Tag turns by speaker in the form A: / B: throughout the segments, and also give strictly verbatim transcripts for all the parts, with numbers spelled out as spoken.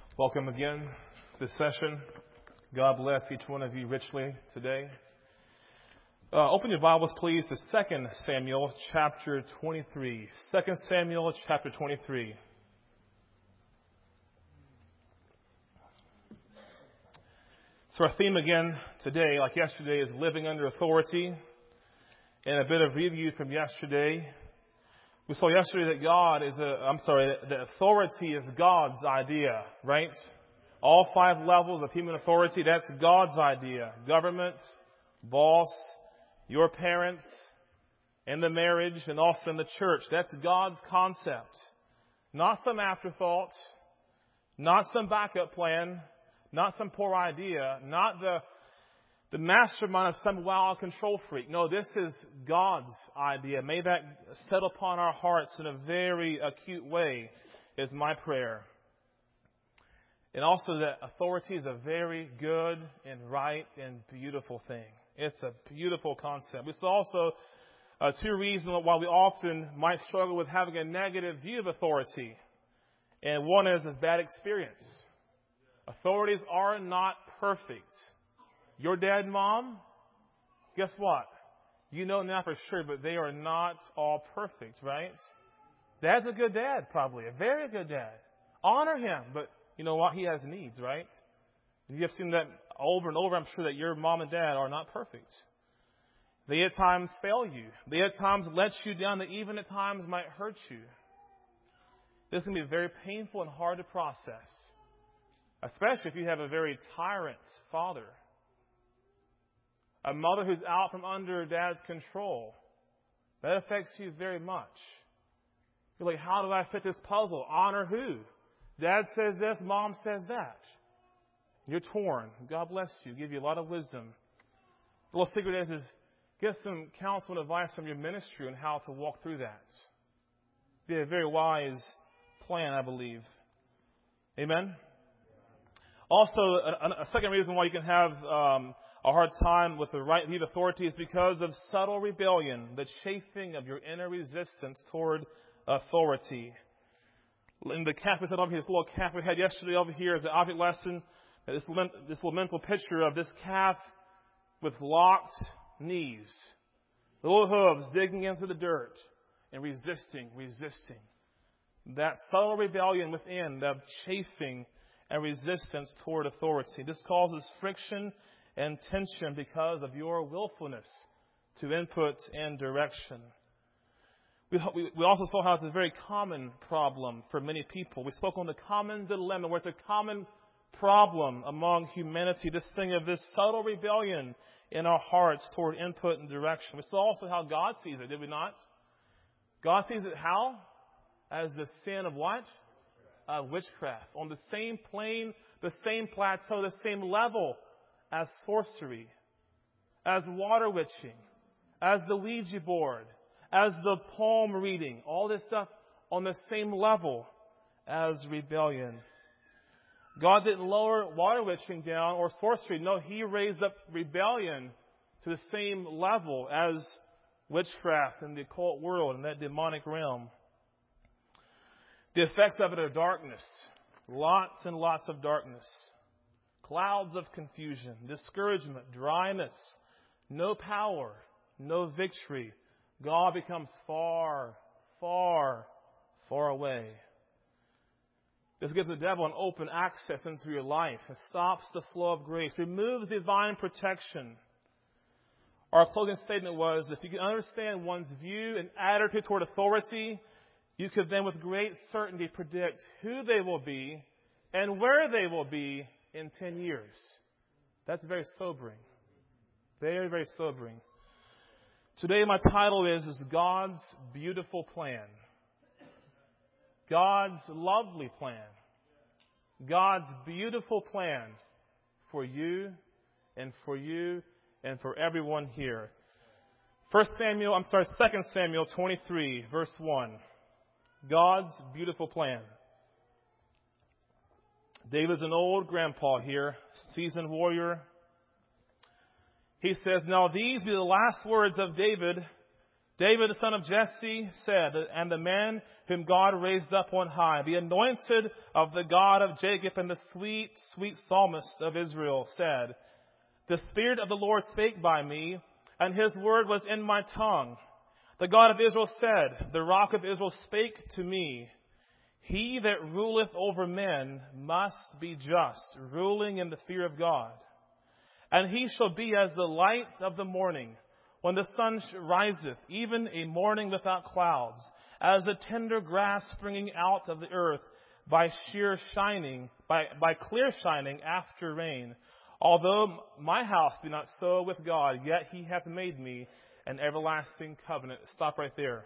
A: Welcome again to this session. God bless each one of you richly today. Uh, open your Bibles, please, to Second Samuel chapter twenty-three. Second Samuel chapter twenty-three. So our theme again today, like yesterday, is living under authority. And a bit of review from yesterday. We saw yesterday that God is a, I'm sorry, that authority is God's idea, right? All five levels of human authority, that's God's idea. Government, boss, your parents, in the marriage, and also in the church. That's God's concept. Not some afterthought, not some backup plan, not some poor idea, not the The mastermind of some wild control freak. No, this is God's idea. May that settle upon our hearts in a very acute way is my prayer. And also that authority is a very good and right and beautiful thing. It's a beautiful concept. We saw also uh, two reasons why we often might struggle with having a negative view of authority. And one is a bad experience. Authorities are not perfect. Your dad and mom, guess what? You know now for sure, but they are not all perfect, right? Dad's a good dad, probably. A very good dad. Honor him, but you know what? He has needs, right? You have seen that over and over. I'm sure that your mom and dad are not perfect. They at times fail you. They at times let you down. They even at times might hurt you. This can be very painful and hard to process, especially if you have a very tyrant father. A mother who's out from under dad's control. That affects you very much. You're like, how do I fit this puzzle? Honor who? Dad says this, mom says that. You're torn. God bless you. Give you a lot of wisdom. The little secret is, is get some counsel and advice from your ministry on how to walk through that. Be a very wise plan, I believe. Amen? Also, a, a second reason why you can have Um, A hard time with the right view of authority is because of subtle rebellion, the chafing of your inner resistance toward authority. In the calf we said over here, this little calf we had yesterday over here is an object lesson. This, this little mental picture of this calf with locked knees, little hooves digging into the dirt and resisting, resisting. That subtle rebellion within, the chafing and resistance toward authority. This causes friction and tension because of your willfulness to input and direction. We, we, we also saw how it's a very common problem for many people. We spoke on the common dilemma, where it's a common problem among humanity, this thing of this subtle rebellion in our hearts toward input and direction. We saw also how God sees it, did we not? God sees it how? As the sin of what? Uh, witchcraft. On the same plane, the same plateau, the same level as sorcery, as water witching, as the Ouija board, as the palm reading, all this stuff on the same level as rebellion. God didn't lower water witching down or sorcery. No, He raised up rebellion to the same level as witchcraft in the occult world, in that demonic realm. The effects of it are darkness, lots and lots of darkness. Clouds of confusion, discouragement, dryness, no power, no victory. God becomes far, far, far away. This gives the devil an open access into your life. It stops the flow of grace, removes divine protection. Our closing statement was, if you can understand one's view and attitude toward authority, you could then with great certainty predict who they will be and where they will be in ten years. That's very sobering. Very, very sobering. Today my title is, is God's Beautiful Plan. God's lovely plan. God's beautiful plan for you and for you and for everyone here. First Samuel, I'm sorry, Second Samuel twenty-three, verse one. God's beautiful plan. David's an old grandpa here, seasoned warrior. He says, now these be the last words of David David, the son of Jesse, said, and the man whom God raised up on high, the anointed of the God of Jacob and the sweet, sweet psalmist of Israel, said, the Spirit of the Lord spake by me, and his word was in my tongue. The God of Israel said, the rock of Israel spake to me. He that ruleth over men must be just, ruling in the fear of God. And he shall be as the light of the morning, when the sun riseth, even a morning without clouds, as the tender grass springing out of the earth by sheer shining, by, by clear shining after rain. Although my house be not so with God, yet he hath made me an everlasting covenant. Stop right there.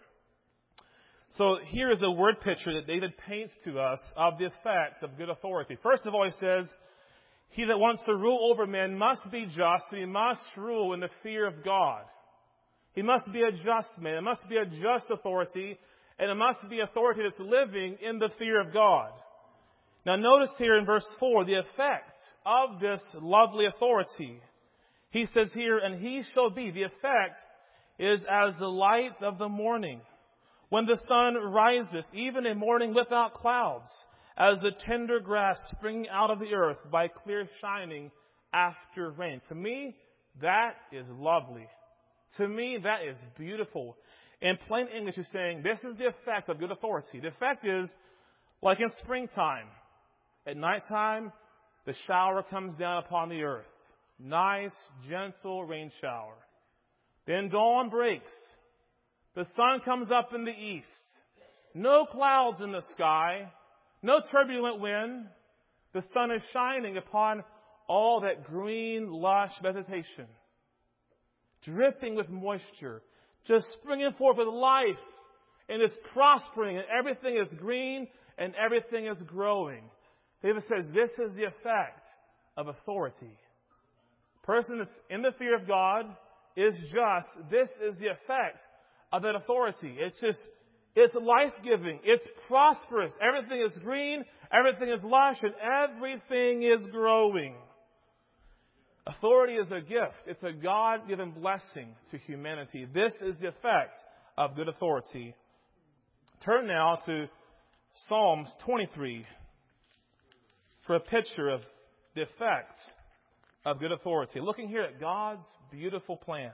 A: So here is a word picture that David paints to us of the effect of good authority. First of all, he says, he that wants to rule over men must be just, and he must rule in the fear of God. He must be a just man. It must be a just authority, and it must be authority that's living in the fear of God. Now notice here in verse four, the effect of this lovely authority. He says here, and he shall be, the effect is as the light of the morning, when the sun riseth, even a morning without clouds, as the tender grass springing out of the earth by clear shining after rain. To me, that is lovely. To me, that is beautiful. In plain English, he's saying this is the effect of good authority. The effect is like in springtime. At nighttime, the shower comes down upon the earth. Nice, gentle rain shower. Then dawn breaks. The sun comes up in the east. No clouds in the sky. No turbulent wind. The sun is shining upon all that green, lush vegetation, dripping with moisture, just springing forth with life, and it's prospering, and everything is green, and everything is growing. David says this is the effect of authority. Person that's in the fear of God is just. This is the effect of that authority. It's just, it's life-giving. It's prosperous. Everything is green. Everything is lush, and everything is growing. Authority is a gift. It's a God-given blessing to humanity. This is the effect of good authority. Turn now to Psalms twenty-three for a picture of the effect of good authority. Looking here at God's beautiful plan.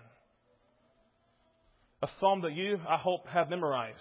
A: A psalm that you, I hope, have memorized.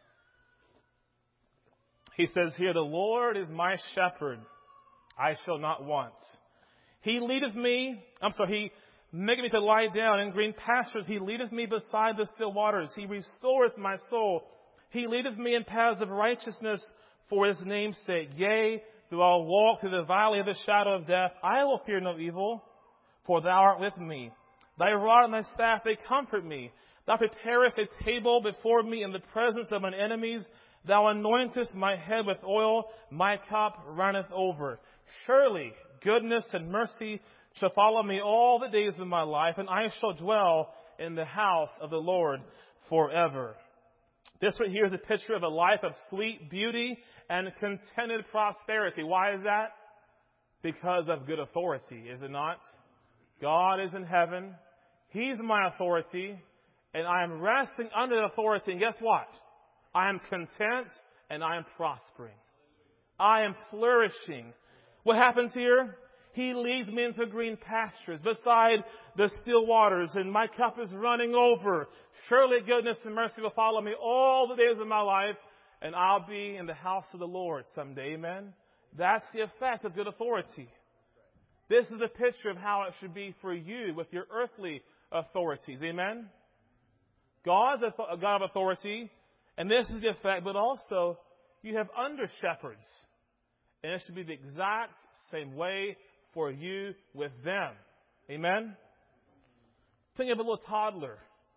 A: He says here, the Lord is my shepherd, I shall not want. He leadeth me, I'm sorry, He maketh me to lie down in green pastures. He leadeth me beside the still waters. He restoreth my soul. He leadeth me in paths of righteousness for His name's sake. Yea, though I walk through the valley of the shadow of death, I will fear no evil, for Thou art with me. Thy rod and Thy staff, they comfort me. Thou preparest a table before me in the presence of mine enemies. Thou anointest my head with oil. My cup runneth over. Surely goodness and mercy shall follow me all the days of my life, and I shall dwell in the house of the Lord forever. This right here is a picture of a life of sweet beauty and contented prosperity. Why is that? Because of good authority, is it not? God is in heaven. He's my authority, and I am resting under the authority. And guess what? I am content and I am prospering. I am flourishing. What happens here? He leads me into green pastures beside the still waters, and my cup is running over. Surely goodness and mercy will follow me all the days of my life, and I'll be in the house of the Lord someday. Amen? That's the effect of good authority. This is a picture of how it should be for you with your earthly authorities. Amen? God's a God of authority, and this is the effect, but also you have under shepherds. And it should be the exact same way for you with them. Amen? Think of a little toddler.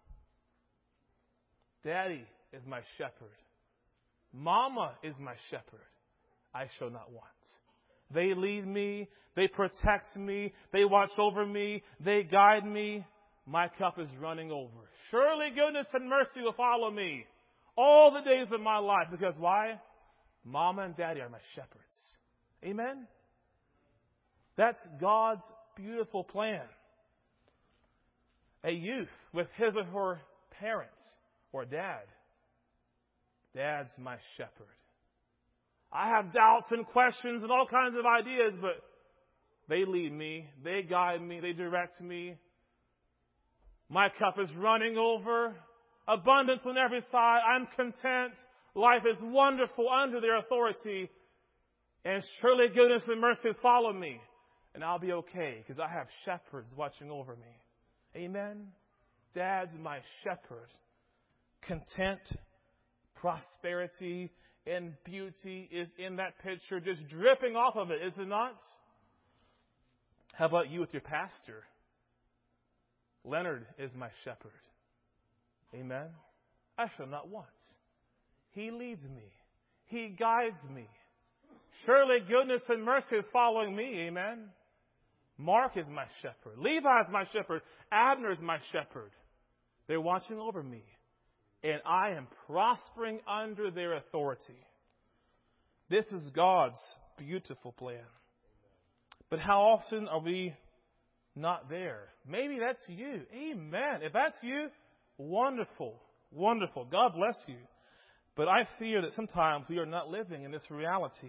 A: Daddy is my shepherd. Mama is my shepherd. I shall not want. They lead me. They protect me. They watch over me. They guide me. My cup is running over. Surely goodness and mercy will follow me all the days of my life. Because why? Mama and Daddy are my shepherds. Amen? That's God's beautiful plan. A youth with his or her parents or Dad. Dad's my shepherd. I have doubts and questions and all kinds of ideas, but they lead me. They guide me. They direct me. My cup is running over. Abundance on every side. I'm content. Life is wonderful under their authority. And surely goodness and mercy follow me. And I'll be okay because I have shepherds watching over me. Amen? Dad's my shepherd. Content, prosperity, and beauty is in that picture, just dripping off of it, is it not? How about you with your pastor? Leonard is my shepherd. Amen? I shall not want. He leads me. He guides me. Surely goodness and mercy is following me. Amen? Mark is my shepherd. Levi is my shepherd. Abner is my shepherd. They're watching over me. And I am prospering under their authority. This is God's beautiful plan. But how often are we not there? Maybe that's you. Amen. If that's you, wonderful. Wonderful. God bless you. But I fear that sometimes we are not living in this reality.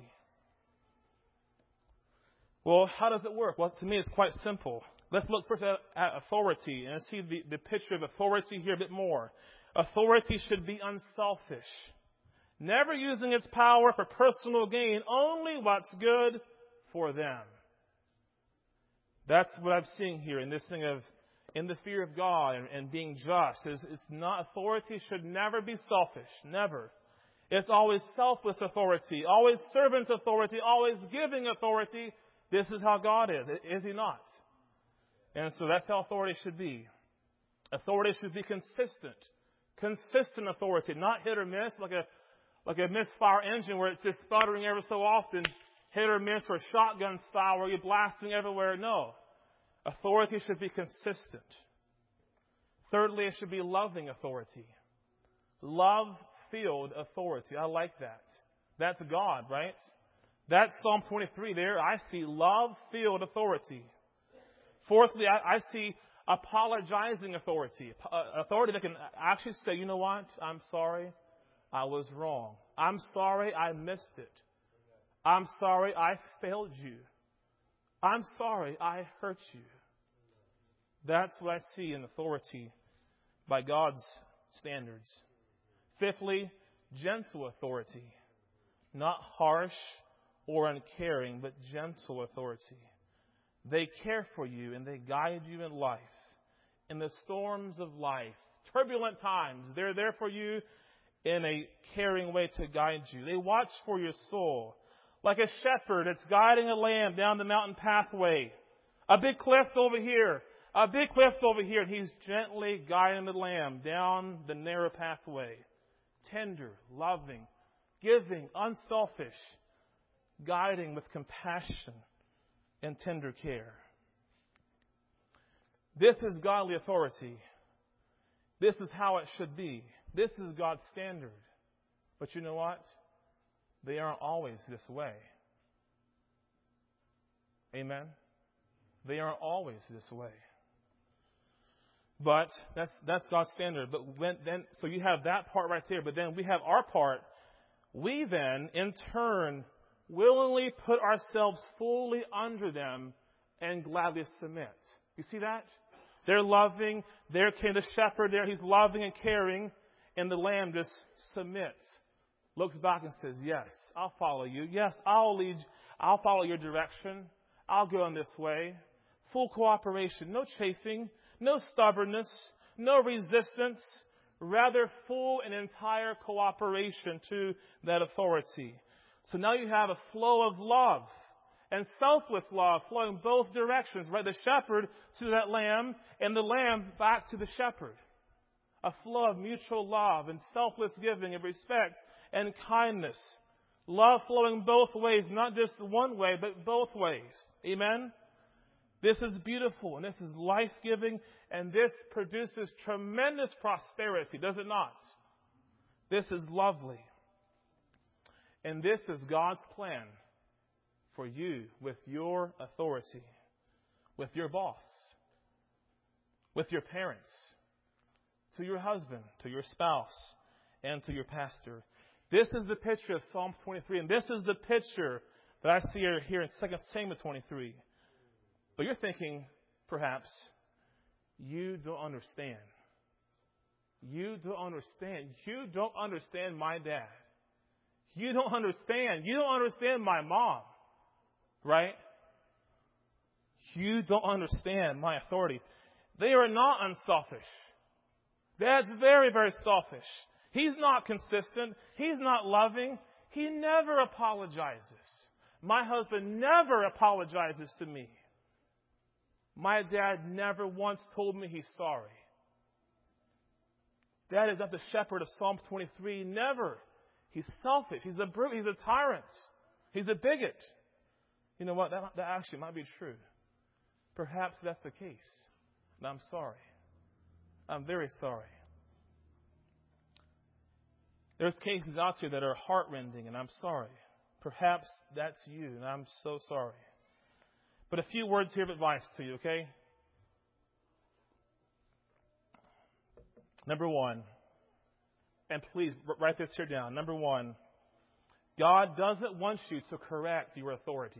A: Well, how does it work? Well, to me, it's quite simple. Let's look first at, at authority and see the, the picture of authority here a bit more. Authority should be unselfish, never using its power for personal gain, only what's good for them. That's what I'm seeing here in this thing of in the fear of God and, and being just. It's, it's not authority should never be selfish, never. It's always selfless authority, always servant authority, always giving authority. This is how God is, is He not? And so that's how authority should be. Authority should be consistent. Consistent authority, not hit or miss, like a like a misfire engine where it's just sputtering every so often, hit or miss, or shotgun style where you're blasting everywhere. No. Authority should be consistent. Thirdly, it should be loving authority. Love-filled authority. I like that. That's God, right? That's Psalm twenty-three there. I see love-filled authority. Fourthly, I, I see apologizing authority. Uh, authority that can actually say, you know what? I'm sorry. I was wrong. I'm sorry I missed it. I'm sorry I failed you. I'm sorry I hurt you. That's what I see in authority by God's standards. Fifthly, gentle authority. Not harsh or uncaring, but gentle authority. They care for you and they guide you in life. In the storms of life, turbulent times, they're there for you in a caring way to guide you. They watch for your soul. Like a shepherd that's guiding a lamb down the mountain pathway. A big cliff over here. A big cliff over here. And he's gently guiding the lamb down the narrow pathway. Tender, loving, giving, unselfish. Guiding with compassion and tender care. This is godly authority. This is how it should be. This is God's standard. But you know what? They aren't always this way. Amen? They aren't always this way. But that's that's God's standard. But when then so you have that part right there, but then we have our part. We then, in turn, willingly put ourselves fully under them and gladly submit. You see that? They're loving. They're the shepherd there. He's loving and caring. And the lamb just submits. Looks back and says, yes, I'll follow you. Yes, I'll lead. I'll follow your direction. I'll go in this way. Full cooperation. No chafing. No stubbornness. No resistance. Rather, full and entire cooperation to that authority. So now you have a flow of love and selfless love flowing both directions, right? The shepherd to that lamb and the lamb back to the shepherd. A flow of mutual love and selfless giving of respect and kindness. Love flowing both ways, not just one way, but both ways. Amen? This is beautiful and this is life-giving and this produces tremendous prosperity, does it not? This is lovely. And this is God's plan for you with your authority, with your boss, with your parents, to your husband, to your spouse, and to your pastor. This is the picture of Psalm twenty-three, and this is the picture that I see here in Second Samuel twenty-three. But you're thinking, perhaps, you don't understand. You don't understand. You don't understand my dad. You don't understand. You don't understand my mom. Right? You don't understand my authority. They are not unselfish. Dad's very, very selfish. He's not consistent. He's not loving. He never apologizes. My husband never apologizes to me. My dad never once told me he's sorry. Dad is not the shepherd of Psalm twenty-three. Never. He's selfish. He's a brute. He's a tyrant. He's a bigot. You know what? That, that actually might be true. Perhaps that's the case. And I'm sorry. I'm very sorry. There's cases out there that are heartrending, and I'm sorry. Perhaps that's you, and I'm so sorry. But a few words here of advice to you, okay? Number one, and please write this here down. Number one, God doesn't want you to correct your authorities.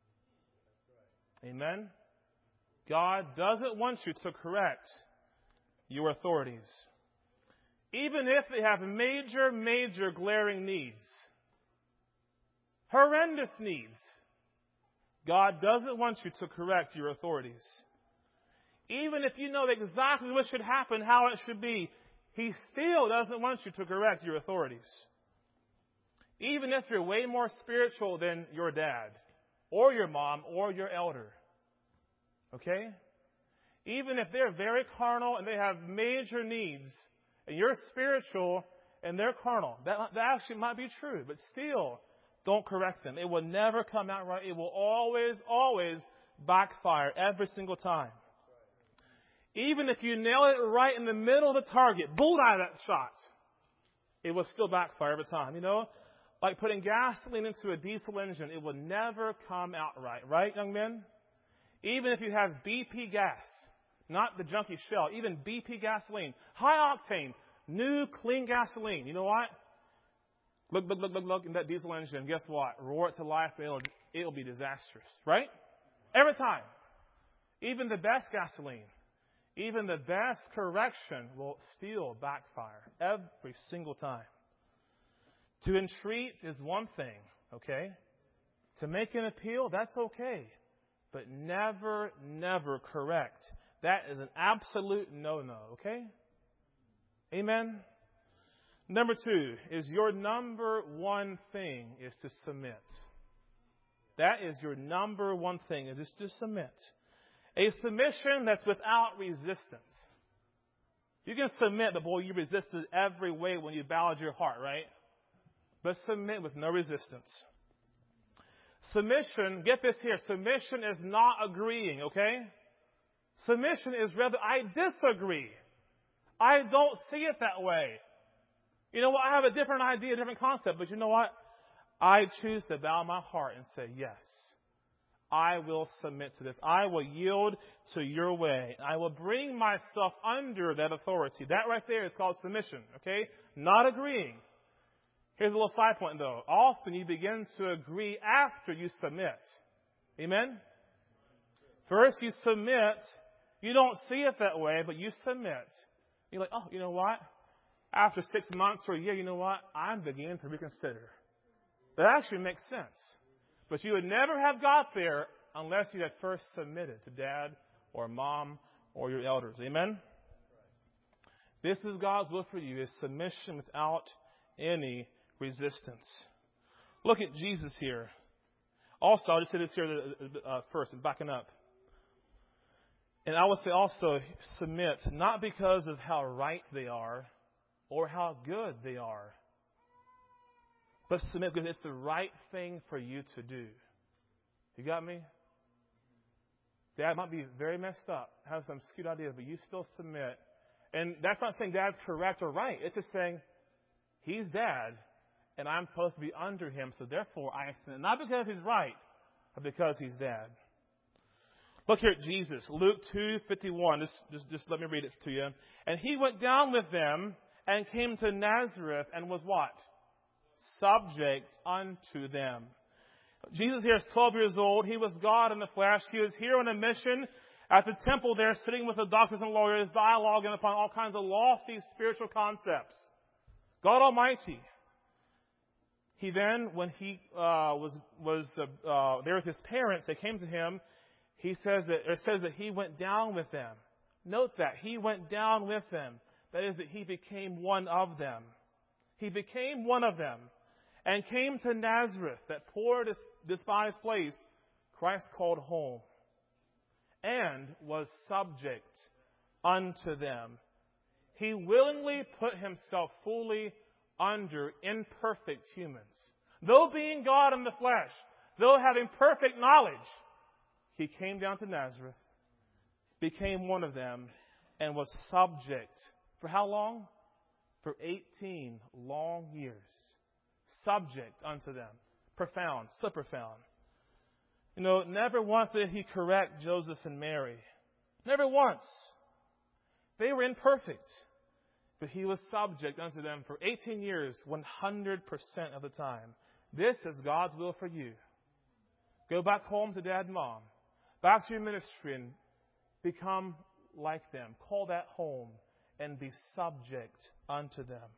A: Amen? God doesn't want you to correct your authorities. Even if they have major, major glaring needs. Horrendous needs. God doesn't want you to correct your authorities. Even if you know exactly what should happen, how it should be, He still doesn't want you to correct your authorities. Even if you're way more spiritual than your dad, or your mom, or your elder. Okay? Even if they're very carnal and they have major needs, and you're spiritual and they're carnal, that, that actually might be true, but still, don't correct them. It will never come out right. It will always, always backfire every single time. Even if you nail it right in the middle of the target, bullseye that shot, it will still backfire every time. You know, like putting gasoline into a diesel engine, it will never come out right. Right, young men? Even if you have B P gas, not the junky shell, even B P gasoline, high octane, new clean gasoline. You know what? Look, look, look, look, look in that diesel engine. Guess what? Roar it to life. It'll, it'll be disastrous. Right? Every time. Even the best gasoline, even the best correction will still backfire every single time. To entreat is one thing, okay? To make an appeal, that's okay. But never, never correct. That is an absolute no-no, okay? Amen? Number two is your number one thing is to submit. That is your number one thing, is just to submit. A submission that's without resistance. You can submit, but boy, you resisted every way when you bowed your heart, right? But submit with no resistance. Submission, get this here, submission is not agreeing, okay? Submission is rather, I disagree. I don't see it that way. You know what? I have a different idea, a different concept, but you know what? I choose to bow my heart and say, yes, I will submit to this. I will yield to your way. I will bring myself under that authority. That right there is called submission, okay? Not agreeing. Here's a little side point, though. Often you begin to agree after you submit. Amen? First you submit. You don't see it that way, but you submit. You're like, oh, you know what? After six months or a year, you know what? I'm beginning to reconsider. That actually makes sense. But you would never have got there unless you had first submitted to dad or mom or your elders. Amen? This is God's will for you, is submission without any resistance. Look at Jesus here. Also, I'll just say this here uh, first and backing up. And I would say also submit, not because of how right they are or how good they are, but submit because it's the right thing for you to do. You got me? Dad might be very messed up, have some skewed ideas, but you still submit. And that's not saying Dad's correct or right. It's just saying he's Dad, and I'm supposed to be under him, so therefore I submit. Not because he's right, but because he's Dad. Look here at Jesus, Luke two fifty-one. Just, just, just let me read it to you. And he went down with them and came to Nazareth and was what? Subject unto them. Jesus here is twelve years old. He was God in the flesh. He was here on a mission at the temple there, sitting with the doctors and lawyers, dialoguing upon all kinds of lofty spiritual concepts. God Almighty. He then, when he uh, was was uh, uh, there with his parents, they came to him. He says that it says that he went down with them. Note that he went down with them. That is, that he became one of them. He became one of them, and came to Nazareth, that poor, despised place Christ called home, and was subject unto them. He willingly put himself fully under imperfect humans. Though being God in the flesh, though having perfect knowledge, he came down to Nazareth, became one of them, and was subject. For how long? For eighteen long years. Subject unto them. Profound, so profound. You know, never once did he correct Joseph and Mary. Never once. They were imperfect. But he was subject unto them for eighteen years, one hundred percent of the time. This is God's will for you. Go back home to dad and mom. Back to your ministry and become like them. Call that home and be subject unto them.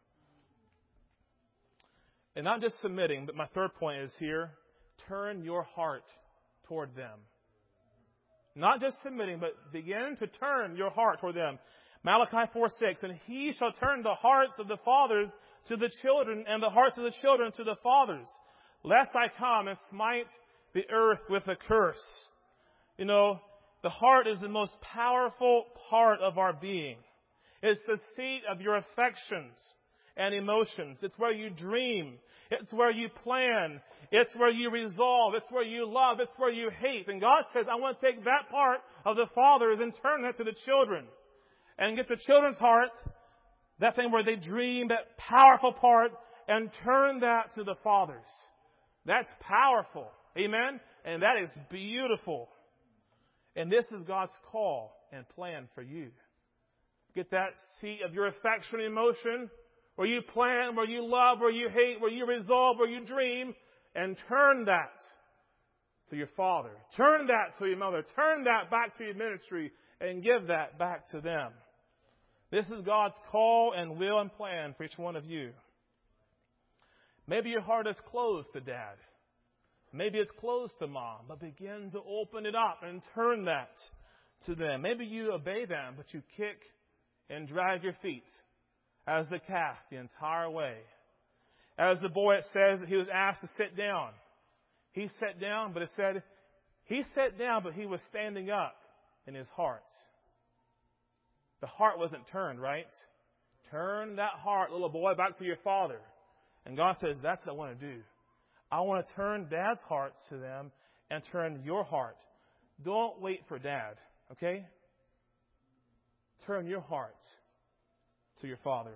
A: And not just submitting, but my third point is here, turn your heart toward them. Not just submitting, but begin to turn your heart toward them. Malachi four six, and he shall turn the hearts of the fathers to the children, and the hearts of the children to the fathers, lest I come and smite the earth with a curse. You know, the heart is the most powerful part of our being. It's the seat of your affections and emotions. It's where you dream. It's where you plan. It's where you resolve. It's where you love. It's where you hate. And God says, I want to take that part of the fathers and turn that to the children. And get the children's heart, that thing where they dream, that powerful part, and turn that to the fathers. That's powerful. Amen? And that is beautiful. And this is God's call and plan for you. Get that seat of your affection and emotion, where you plan, where you love, where you hate, where you resolve, where you dream, and turn that to your father. Turn that to your mother. Turn that back to your ministry and give that back to them. This is God's call and will and plan for each one of you. Maybe your heart is closed to dad. Maybe it's closed to mom, but begin to open it up and turn that to them. Maybe you obey them, but you kick and drag your feet as the calf the entire way. As the boy, it says that he was asked to sit down. He sat down, but it said he sat down, but he was standing up in his heart. The heart wasn't turned, right? Turn that heart, little boy, back to your father. And God says, that's what I want to do. I want to turn dad's heart to them and turn your heart. Don't wait for dad, okay? Turn your heart to your father.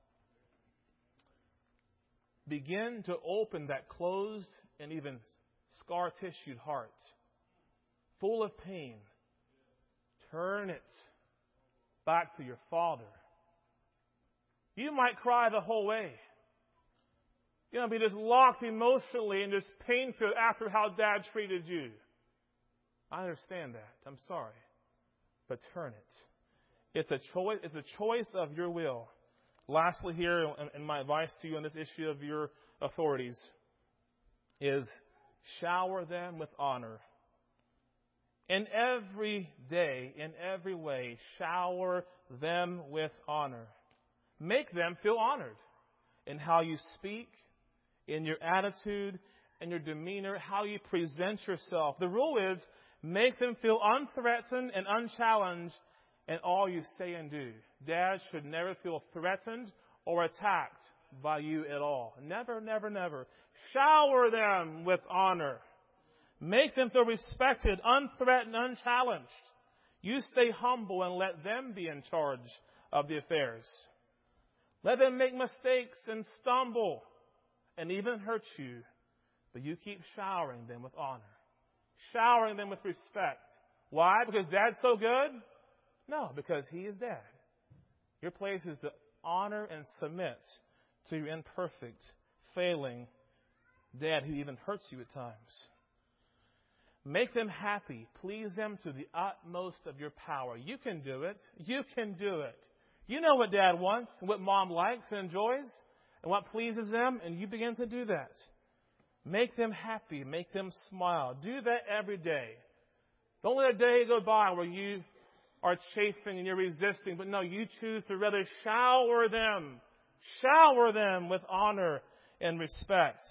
A: Begin to open that closed and even scar-tissued heart, full of pain. Turn it back to your father. You might cry the whole way. You're going to be just locked emotionally and just pain-filled after how dad treated you. I understand that. I'm sorry. But turn it. It's a choice, it's a choice of your will. Lastly here, and my advice to you on this issue of your authorities is shower them with honor. In every day, in every way, shower them with honor. Make them feel honored in how you speak, in your attitude, in your demeanor, how you present yourself. The rule is make them feel unthreatened and unchallenged in all you say and do. Dad should never feel threatened or attacked by you at all. Never, never, never. Shower them with honor. Make them feel respected, unthreatened, unchallenged. You stay humble and let them be in charge of the affairs. Let them make mistakes and stumble and even hurt you. But you keep showering them with honor. Showering them with respect. Why? Because Dad's so good? No, because He is Dad. Your place is to honor and submit to your imperfect, failing Dad who even hurts you at times. Make them happy. Please them to the utmost of your power. You can do it. You can do it. You know what Dad wants, what Mom likes and enjoys, and what pleases them, and you begin to do that. Make them happy. Make them smile. Do that every day. Don't let a day go by where you are chafing and you're resisting, but no, you choose to rather shower them. Shower them with honor and respect.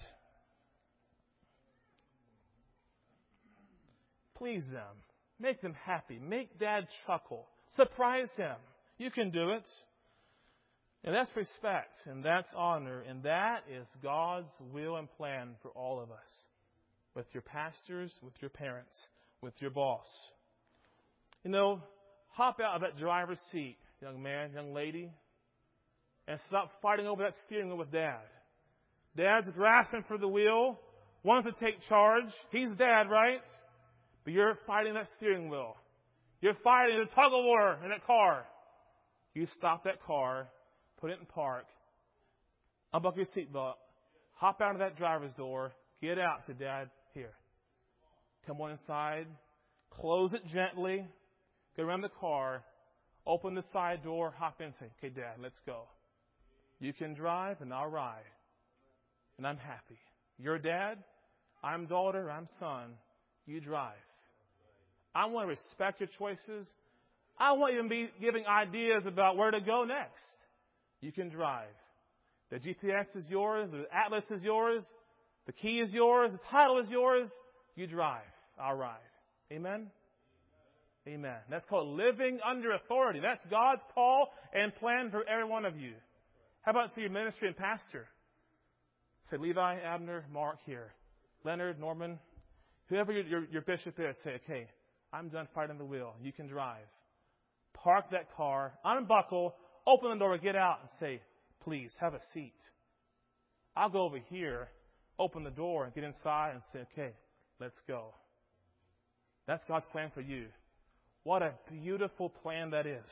A: Please them. Make them happy. Make Dad chuckle. Surprise him. You can do it. And that's respect, and that's honor, and that is God's will and plan for all of us. With your pastors, with your parents, with your boss. You know, hop out of that driver's seat, young man, young lady, and stop fighting over that steering wheel with Dad. Dad's grasping for the wheel, wants to take charge. He's Dad, right? But you're fighting that steering wheel. You're fighting the tug of war in that car. You stop that car, put it in park, unbuckle your seatbelt, hop out of that driver's door, get out, say, Dad, here. Come on inside, close it gently, go around the car, open the side door, hop in, say, okay, Dad, let's go. You can drive and I'll ride. And I'm happy. You're Dad, I'm daughter, I'm son, you drive. I want to respect your choices. I want you to be giving ideas about where to go next. You can drive. The G P S is yours. The atlas is yours. The key is yours. The title is yours. You drive. I'll ride. Amen? Amen. That's called living under authority. That's God's call and plan for every one of you. How about to your ministry and pastor? Say, Levi, Abner, Mark here. Leonard, Norman, whoever your, your, your bishop is, say, okay, I'm done fighting the wheel. You can drive. Park that car, unbuckle, open the door, get out, and say, please, have a seat. I'll go over here, open the door, and get inside and say, okay, let's go. That's God's plan for you. What a beautiful plan that is.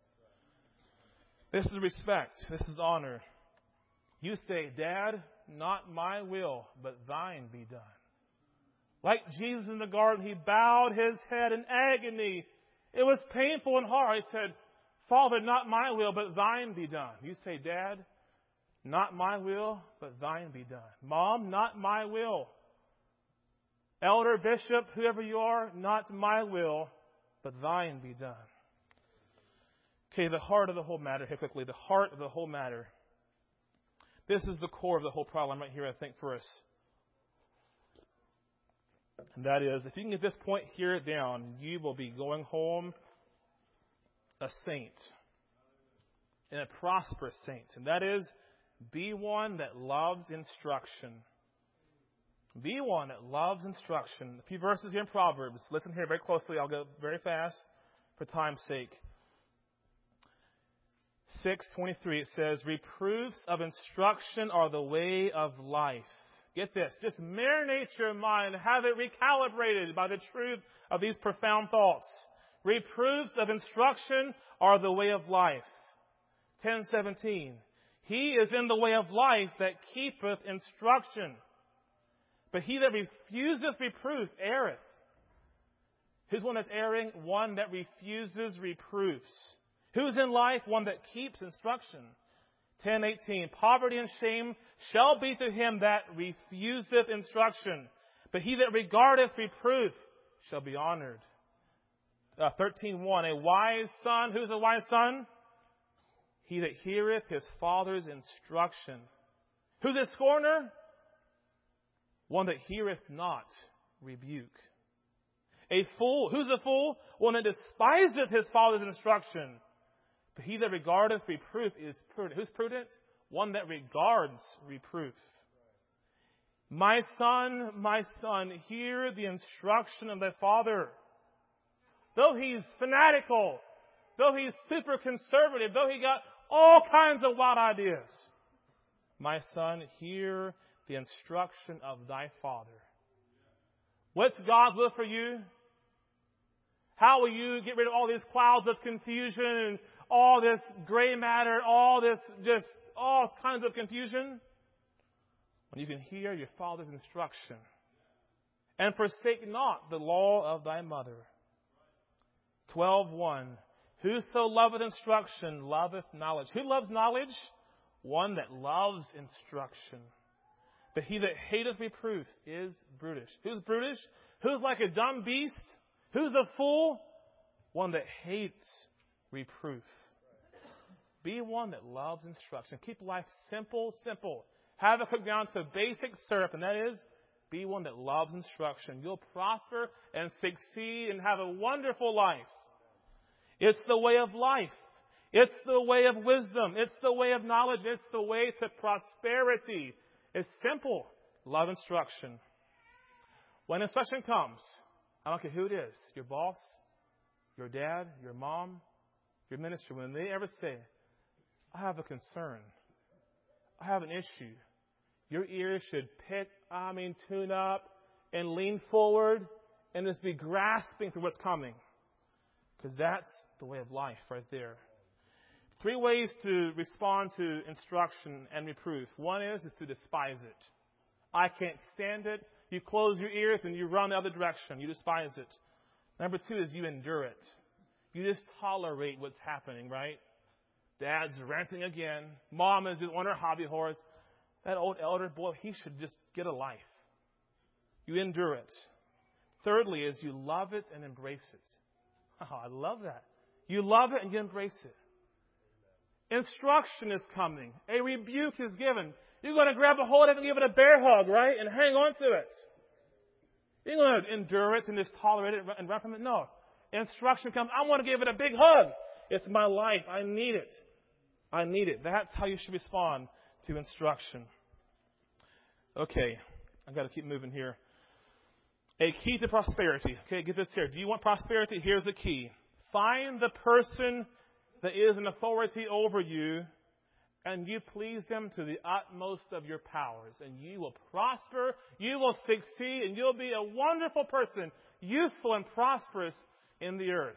A: This is respect. This is honor. You say, Dad, not my will, but thine be done. Like Jesus in the garden, He bowed His head in agony. It was painful and hard. He said, Father, not my will, but thine be done. You say, Dad, not my will, but thine be done. Mom, not my will. Elder, bishop, whoever you are, not my will, but thine be done. Okay, the heart of the whole matter, here quickly. The heart of the whole matter. This is the core of the whole problem right here, I think, for us. And that is, if you can get this point here down, you will be going home a saint. And a prosperous saint. And that is, be one that loves instruction. Be one that loves instruction. A few verses here in Proverbs. Listen here very closely. I'll go very fast for time's sake. six twenty-three, it says, reproofs of instruction are the way of life. Get this. Just marinate your mind. Have it recalibrated by the truth of these profound thoughts. Reproofs of instruction are the way of life. ten seventeen. He is in the way of life that keepeth instruction. But he that refuseth reproof erreth. Who's one that's erring? One that refuses reproofs. Who's in life? One that keeps instruction. ten eighteen. Poverty and shame shall be to him that refuseth instruction. But he that regardeth reproof shall be honored. Uh, thirteen one. A wise son. Who's a wise son? He that heareth his father's instruction. Who's a scorner? One that heareth not rebuke. A fool. Who's a fool? One that despiseth his father's instruction. But he that regardeth reproof is prudent. Who's prudent? One that regards reproof. My son, my son, hear the instruction of thy father. Though he's fanatical, though he's super conservative, though he got all kinds of wild ideas. My son, hear the instruction of thy father. What's God's will for you? How will you get rid of all these clouds of confusion and all this gray matter, all this just all kinds of confusion? When you can hear your Father's instruction. And forsake not the law of thy mother. twelve one. Whoso loveth instruction loveth knowledge. Who loves knowledge? One that loves instruction. But he that hateth reproof is brutish. Who's brutish? Who's like a dumb beast? Who's a fool? One that hates reproof. Be one that loves instruction. Keep life simple, simple. Have it cooked down to basic syrup, and that is, be one that loves instruction. You'll prosper and succeed and have a wonderful life. It's the way of life. It's the way of wisdom. It's the way of knowledge. It's the way to prosperity. It's simple. Love instruction. When instruction comes, I don't care who it is, your boss, your dad, your mom, your minister, when they ever say, I have a concern, I have an issue, your ears should pick, I mean, tune up and lean forward and just be grasping for what's coming. Because that's the way of life right there. Three ways to respond to instruction and reproof. One is, is to despise it. I can't stand it. You close your ears and you run the other direction. You despise it. Number two is you endure it. You just tolerate what's happening, right? Dad's ranting again. Mom is on her hobby horse. That old elder boy, he should just get a life. You endure it. Thirdly is you love it and embrace it. Oh, I love that. You love it and you embrace it. Instruction is coming. A rebuke is given. You're going to grab a hold of it and give it a bear hug, right? And hang on to it. You're going to endure it and just tolerate it and run from it. No. Instruction comes. I want to give it a big hug. It's my life. I need it. I need it. That's how you should respond to instruction. Okay. I've got to keep moving here. A key to prosperity. Okay, get this here. Do you want prosperity? Here's the key. Find the person that is an authority over you, and you please them to the utmost of your powers, and you will prosper, you will succeed, and you'll be a wonderful person, useful and prosperous in the earth.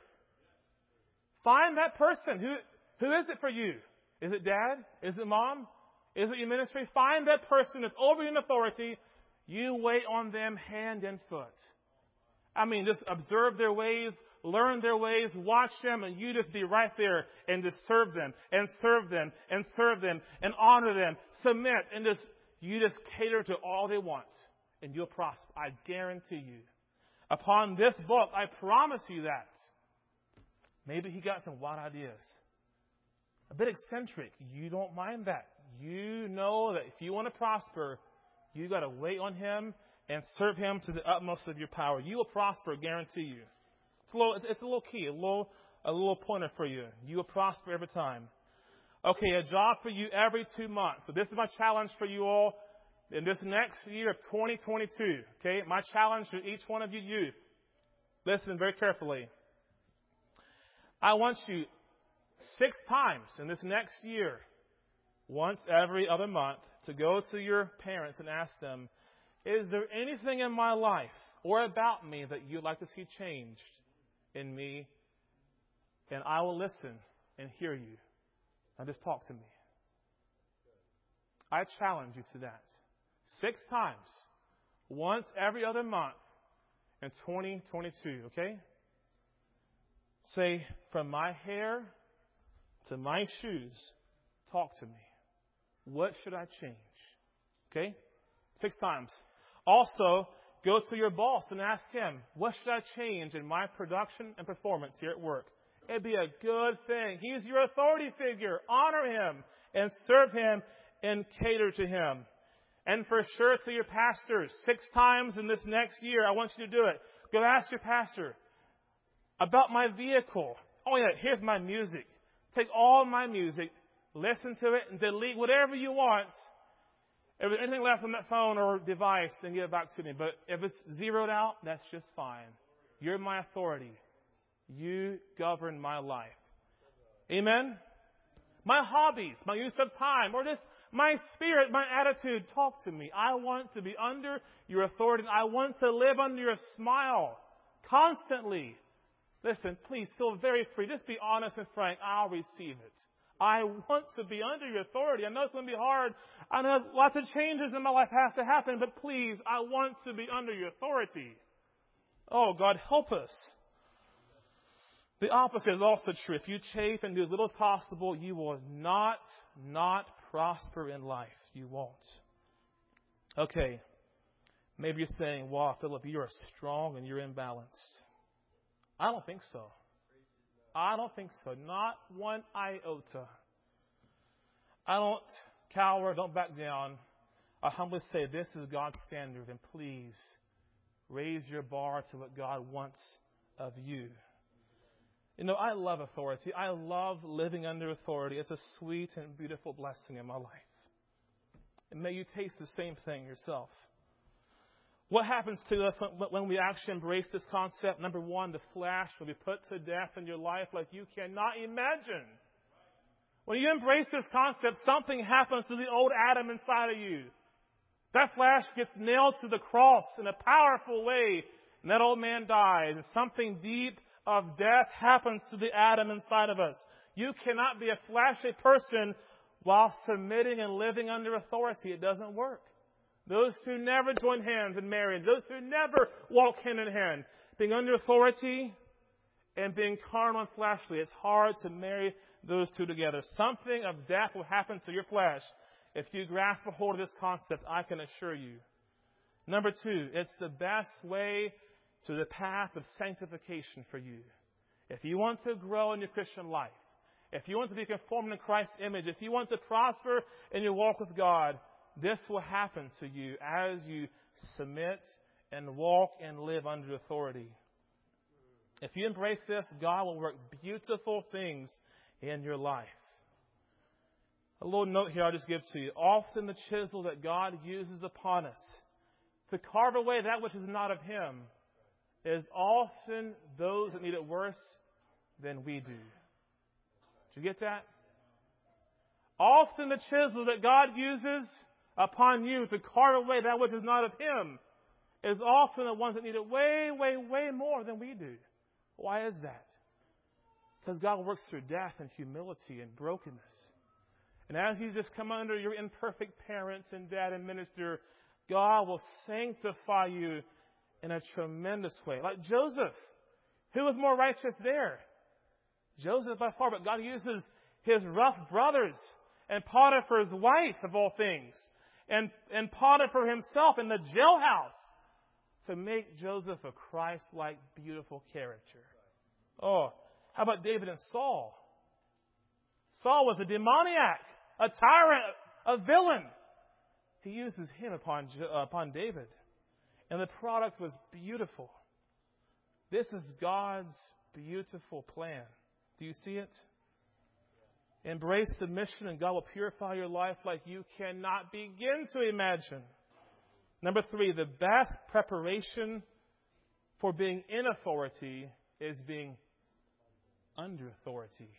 A: Find that person. Who, who is it for you? Is it dad? Is it mom? Is it your ministry? Find that person that's over you in authority. You wait on them hand and foot. I mean, just observe their ways, learn their ways, watch them, and you just be right there and just serve them and serve them and serve them and honor them, submit, and just you just cater to all they want, and you'll prosper. I guarantee you. Upon this book, I promise you that. Maybe he got some wild ideas. A bit eccentric. You don't mind that. You know that if you want to prosper, you got to wait on him and serve him to the utmost of your power. You will prosper, guarantee you. It's a little, it's a little key, a little, a little pointer for you. You will prosper every time. Okay, a job for you every two months. So this is my challenge for you all in this next year of twenty twenty-two. Okay, my challenge to each one of you youth. Listen very carefully. I want you six times in this next year, once every other month, to go to your parents and ask them, is there anything in my life or about me that you'd like to see changed in me? And I will listen and hear you. Now just talk to me. I challenge you to that. Six times, once every other month in twenty twenty-two, okay? Say, from my hair to my shoes, talk to me. What should I change? Okay? Six times. Also, go to your boss and ask him, what should I change in my production and performance here at work? It'd be a good thing. He's your authority figure. Honor him and serve him and cater to him. And for sure to your pastors, six times in this next year, I want you to do it. Go ask your pastor about my vehicle. Oh yeah, here's my music. Take all my music, listen to it, and delete whatever you want. If there's anything left on that phone or device, then give it back to me. But if it's zeroed out, that's just fine. You're my authority. You govern my life. Amen? My hobbies, my use of time, or just my spirit, my attitude, talk to me. I want to be under your authority. I want to live under your smile constantly. Listen, please feel very free. Just be honest and frank. I'll receive it. I want to be under your authority. I know it's going to be hard. I know lots of changes in my life have to happen, but please, I want to be under your authority. Oh, God, help us. The opposite is also true. If you chafe and do as little as possible, you will not, not prosper in life. You won't. Okay. Maybe you're saying, wow, Philip, you are strong and you're imbalanced. I don't think so. I don't think so. Not one iota. I don't cower, don't back down. I humbly say this is God's standard, and please raise your bar to what God wants of you. You know, I love authority. I love living under authority. It's a sweet and beautiful blessing in my life. And may you taste the same thing yourself. What happens to us when we actually embrace this concept? Number one, the flesh will be put to death in your life like you cannot imagine. When you embrace this concept, something happens to the old Adam inside of you. That flesh gets nailed to the cross in a powerful way, and that old man dies, and something deep of death happens to the Adam inside of us. You cannot be a fleshly person while submitting and living under authority. It doesn't work. Those two never join hands in marriage. Those two never walk hand in hand. Being under authority and being carnal and fleshly, it's hard to marry those two together. Something of death will happen to your flesh if you grasp a hold of this concept, I can assure you. Number two, it's the best way to the path of sanctification for you. If you want to grow in your Christian life, if you want to be conformed to Christ's image, if you want to prosper in your walk with God, this will happen to you as you submit and walk and live under authority. If you embrace this, God will work beautiful things in your life. A little note here I'll just give to you. Often the chisel that God uses upon us to carve away that which is not of Him is often those that need it worse than we do. Did you get that? Often the chisel that God uses upon you to carve away that which is not of Him is often the ones that need it way, way, way more than we do. Why is that? Because God works through death and humility and brokenness. And as you just come under your imperfect parents and dad and minister, God will sanctify you in a tremendous way. Like Joseph. Who was more righteous there? Joseph by far, but God uses his rough brothers and Potiphar's wife, of all things, and, and Potiphar himself in the jailhouse to make Joseph a Christ-like, beautiful character. Oh, how about David and Saul? Saul was a demoniac, a tyrant, a villain. He uses him upon, uh, upon David. And the product was beautiful. This is God's beautiful plan. Do you see it? Embrace submission and God will purify your life like you cannot begin to imagine. Number three, the best preparation for being in authority is being under authority.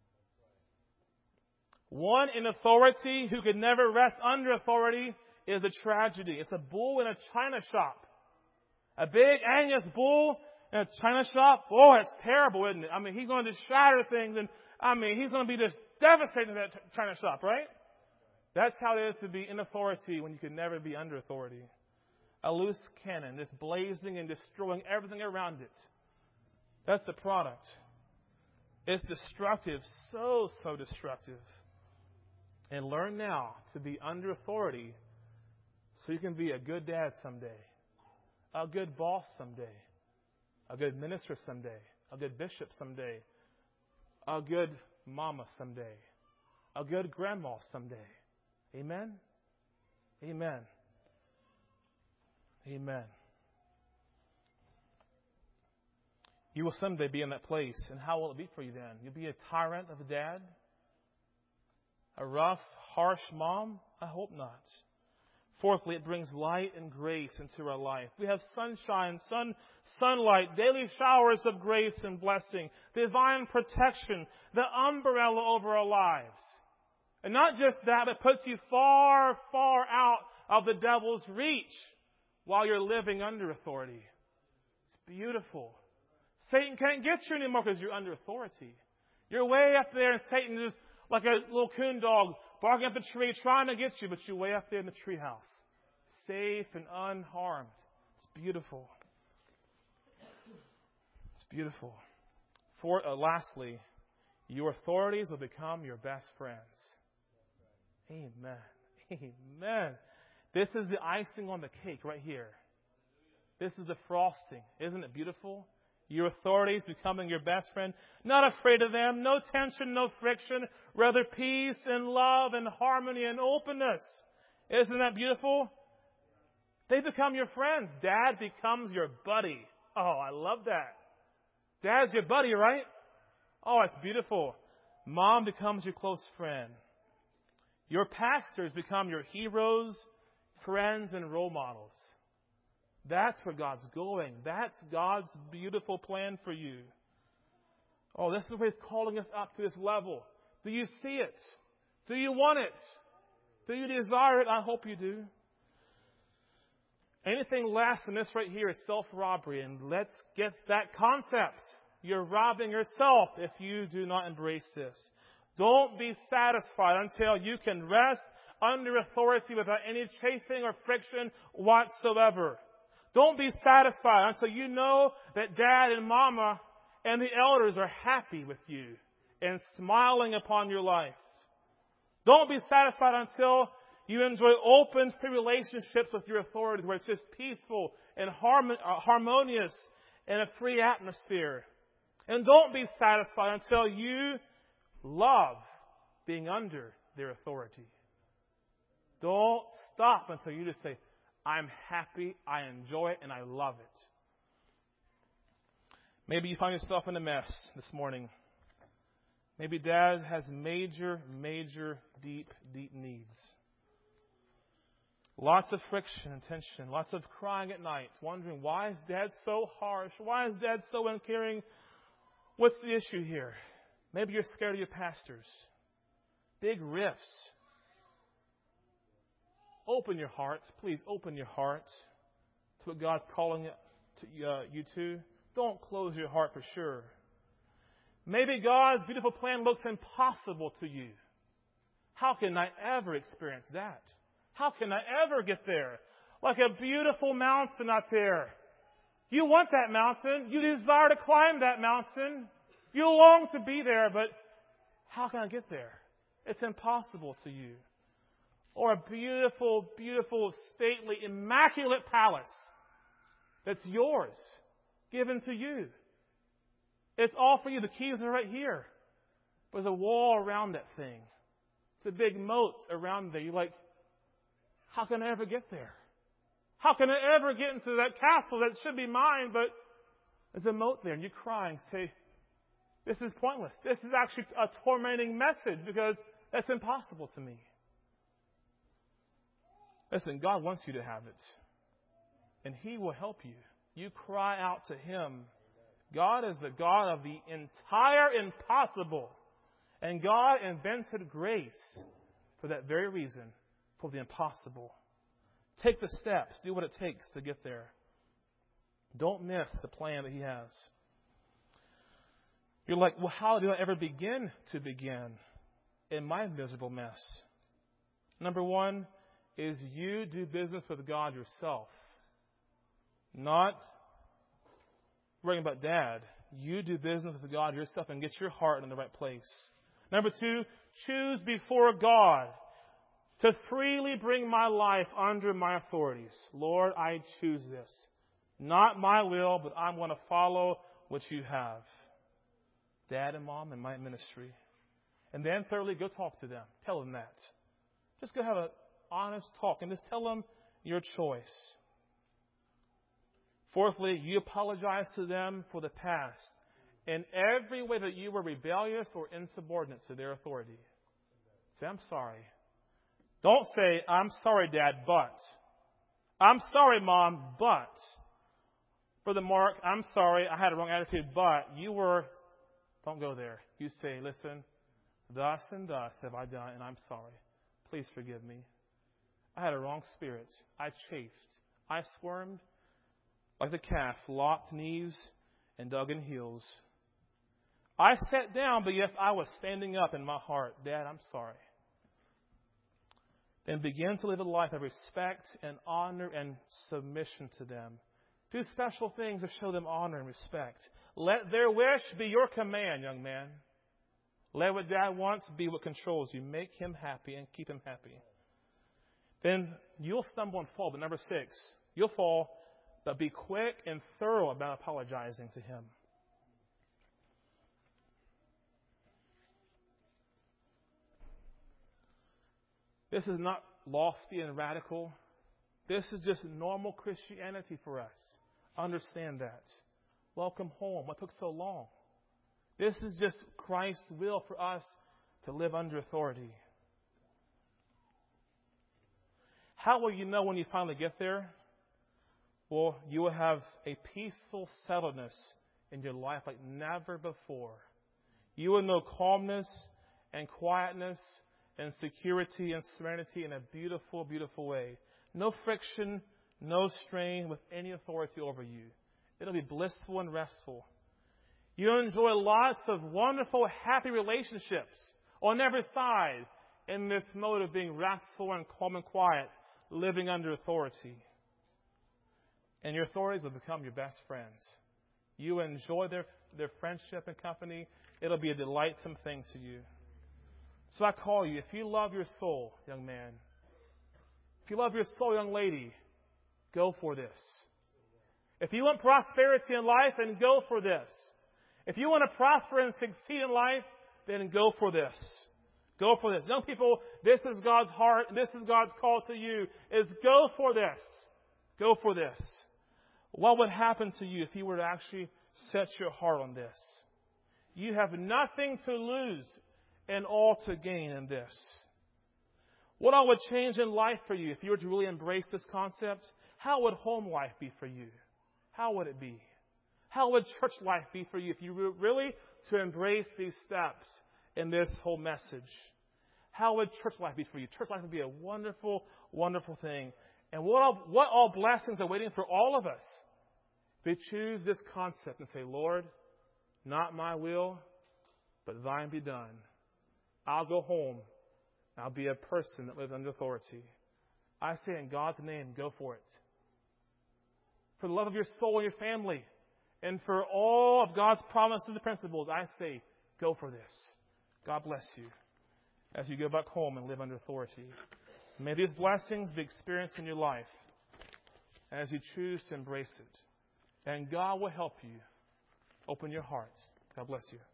A: One in authority who could never rest under authority is a tragedy. It's a bull in a china shop. A big Angus bull in a china shop. Oh, it's terrible, isn't it? I mean, he's going to just shatter things, and I mean, he's going to be just devastating in that china shop, right? That's how it is to be in authority when you could never be under authority. A loose cannon, just blazing and destroying everything around it. That's the product. It's destructive, so, so destructive. And learn now to be under authority so you can be a good dad someday, a good boss someday, a good minister someday, a good bishop someday, a good mama someday, a good grandma someday. Amen? Amen. Amen. You will someday be in that place. And how will it be for you then? You'll be a tyrant of a dad? A rough, harsh mom? I hope not. Fourthly, it brings light and grace into our life. We have sunshine, sun, sunlight, daily showers of grace and blessing, divine protection, the umbrella over our lives. And not just that, it puts you far, far out of the devil's reach while you're living under authority. It's beautiful. Satan can't get you anymore because you're under authority. You're way up there, and Satan is like a little coon dog barking up the tree trying to get you, but you're way up there in the treehouse, safe and unharmed. It's beautiful. It's beautiful. For, uh, lastly, your authorities will become your best friends. Amen. Amen. This is the icing on the cake right here. This is the frosting. Isn't it beautiful? Your authorities becoming your best friend. Not afraid of them. No tension, no friction. Rather peace and love and harmony and openness. Isn't that beautiful? They become your friends. Dad becomes your buddy. Oh, I love that. Dad's your buddy, right? Oh, it's beautiful. Mom becomes your close friend. Your pastors become your heroes, friends, and role models. That's where God's going. That's God's beautiful plan for you. Oh, this is where He's calling us up to this level. Do you see it? Do you want it? Do you desire it? I hope you do. Anything less than this right here is self-robbery, and let's get that concept. You're robbing yourself if you do not embrace this. Don't be satisfied until you can rest under authority without any chafing or friction whatsoever. Don't be satisfied until you know that Dad and Mama and the elders are happy with you and smiling upon your life. Don't be satisfied until you enjoy open, free relationships with your authorities where it's just peaceful and harmonious and a free atmosphere. And don't be satisfied until you love being under their authority. Don't stop until you just say, I'm happy, I enjoy it, and I love it. Maybe you find yourself in a mess this morning. Maybe Dad has major, major, deep, deep needs. Lots of friction and tension. Lots of crying at night, wondering, why is Dad so harsh? Why is Dad so uncaring? What's the issue here? Maybe you're scared of your pastors. Big rifts. Open your heart. Please open your heart to what God's calling to, uh, you to. Don't close your heart for sure. Maybe God's beautiful plan looks impossible to you. How can I ever experience that? How can I ever get there? Like a beautiful mountain out there. You want that mountain. You desire to climb that mountain. You long to be there, but how can I get there? It's impossible to you. Or a beautiful, beautiful, stately, immaculate palace that's yours, given to you. It's all for you. The keys are right here. There's a wall around that thing. It's a big moat around there. You're like, how can I ever get there? How can I ever get into that castle that should be mine, but there's a moat there, and you cry and say, this is pointless. This is actually a tormenting message because that's impossible to me. Listen, God wants you to have it, and He will help you. You cry out to Him. God is the God of the entire impossible, and God invented grace for that very reason, for the impossible. Take the steps. Do what it takes to get there. Don't miss the plan that He has. You're like, well, how do I ever begin to begin in my miserable mess? Number one is you do business with God yourself. Not worrying about Dad. You do business with God yourself and get your heart in the right place. Number two, choose before God to freely bring my life under my authorities. Lord, I choose this. Not my will, but I'm going to follow what you have. Dad and Mom in my ministry. And then thirdly, go talk to them. Tell them that. Just go have an honest talk and just tell them your choice. Fourthly, you apologize to them for the past in every way that you were rebellious or insubordinate to their authority. Say, I'm sorry. Don't say, I'm sorry, Dad, but. I'm sorry, Mom, but. Brother Mark, I'm sorry, I had a wrong attitude, but you were... Don't go there. You say, listen, thus and thus have I done, and I'm sorry. Please forgive me. I had a wrong spirit. I chafed. I squirmed like the calf, locked knees, and dug in heels. I sat down, but yes, I was standing up in my heart. Dad, I'm sorry. Then begin to live a life of respect and honor and submission to them. Do special things to show them honor and respect. Let their wish be your command, young man. Let what Dad wants be what controls you. Make him happy and keep him happy. Then you'll stumble and fall. But number six, you'll fall, but be quick and thorough about apologizing to him. This is not lofty and radical. This is just normal Christianity for us. Understand that. Welcome home. What took so long? This is just Christ's will for us to live under authority. How will you know when you finally get there? Well, you will have a peaceful settledness in your life like never before. You will know calmness and quietness and security and serenity in a beautiful, beautiful way. No friction, no strain with any authority over you. It'll be blissful and restful. You'll enjoy lots of wonderful, happy relationships on every side in this mode of being restful and calm and quiet, living under authority. And your authorities will become your best friends. You will enjoy their, their friendship and company. It'll be a delightsome thing to you. So I call you, if you love your soul, young man, if you love your soul, young lady, go for this. If you want prosperity in life, then go for this. If you want to prosper and succeed in life, then go for this. Go for this. Young people, this is God's heart. This is God's call to you, is go for this. Go for this. What would happen to you if you were to actually set your heart on this? You have nothing to lose and all to gain in this. What all would change in life for you if you were to really embrace this concept? How would home life be for you? How would it be? How would church life be for you if you were really to embrace these steps in this whole message? How would church life be for you? Church life would be a wonderful, wonderful thing. And what all, what all blessings are waiting for all of us if we choose this concept and say, Lord, not my will, but thine be done. I'll go home. I'll be a person that lives under authority. I say in God's name, go for it. For the love of your soul and your family, and for all of God's promises and principles, I say, go for this. God bless you as you go back home and live under authority. May these blessings be experienced in your life as you choose to embrace it. And God will help you. Open your hearts. God bless you.